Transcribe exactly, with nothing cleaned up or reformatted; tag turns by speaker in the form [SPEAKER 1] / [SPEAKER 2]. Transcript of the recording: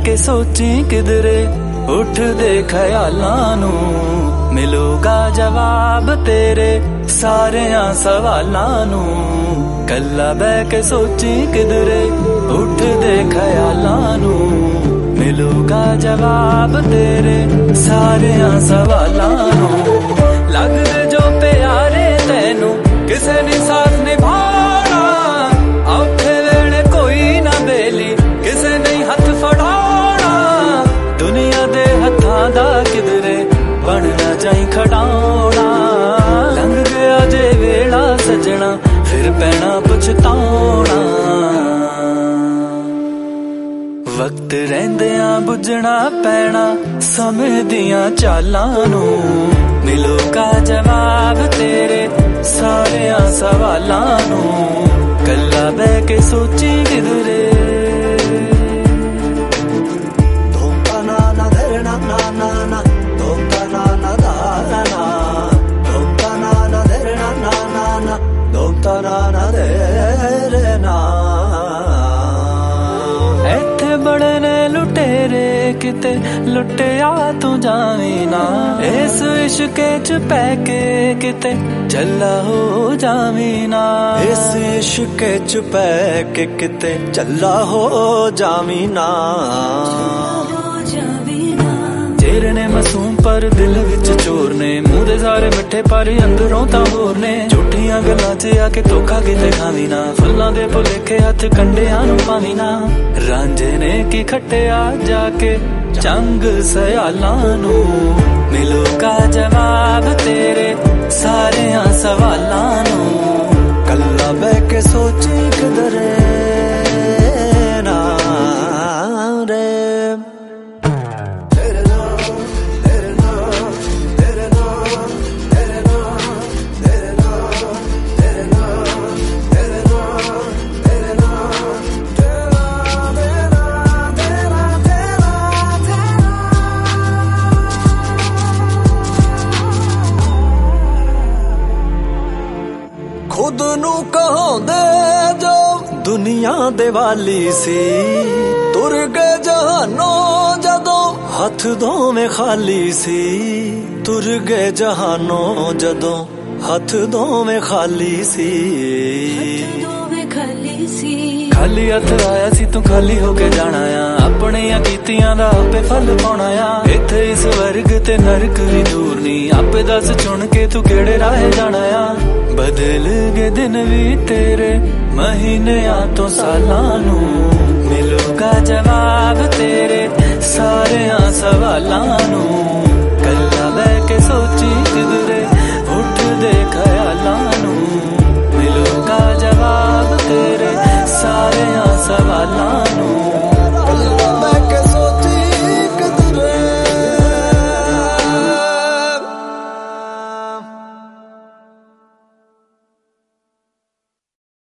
[SPEAKER 1] के सोची किधरे उठदे ख्यालां नू मिलूगा जवाब तेरे सारियां सवालां नू। कल्ला बह के सोची किधरे उठदे ख्यालां नू मिलूगा जवाब तेरे सारियां सवालां नू। लगदे जो प्यारे तैनू किसे नी साथ निभाना, औखे वेले कोई ना बेली किसे नहीं हथ फड़ाना। दुनिया दे हत्थां दा किधरे बनना जाई खड़ाउणा। लंघ गया जे वेला सजना फिर पैना पछताउणा। वक्त रहिंदियां बुझना पैना समय दियां चालां नू मिलूगा जवाब तेरे सारियां सवालां नू। कल्ला बह के सोची किधरे
[SPEAKER 2] धोखा ना ना धरना ना ना ना धोखा ना ना धारना धोखा ना ना धरना ना ना ना धोखा ना ना धरना।
[SPEAKER 1] इत्थे बड़े ने लुटेरे किते लुटिया तू जावी ना। इस इश्के च पै के किते चला हो जावी ना।
[SPEAKER 2] इस इश्के च पै के किते चला हो जावी ना।
[SPEAKER 1] तेरे ने मासूम पर दिल विच चोर ने, मूंह दे सारे मिठे पर अंदरों तां होर ने। झूठियां गल्लां च आके धोखा किते खावी ना, फुल्लां दे भुलेखे हथ कंडियां नूं पावी ना। रांझे ने की खट्टिया जाके चंग सयालां नूं मिलूगा जवाब तेरे सारियां सवालां नूं।
[SPEAKER 2] कल्ला बह के सोची किधरे ना रे खुद नू कहांदे जो दुनिया दे वाली सी। तुर गए जहानों जदों हथ दोवें खाली सी। तुर गए जहानों जदों हथ दोवें खाली सी।
[SPEAKER 1] खाली हथ आया सी तू खाली होके जाना आ। अपनियां कीतियां दा आपे फल पाउणा आ। इत्थे इस वर्ग ते नरक भी दूर नी, आपे दस चुन के तू केड़े राह जाना आ। बदल गए दिन भी तेरे महीनियां तो सालां नू मिलूगा जवाब तेरे सारियां सवालां नू। कल्ला बह के सोची किधरे उठदे ख्यालां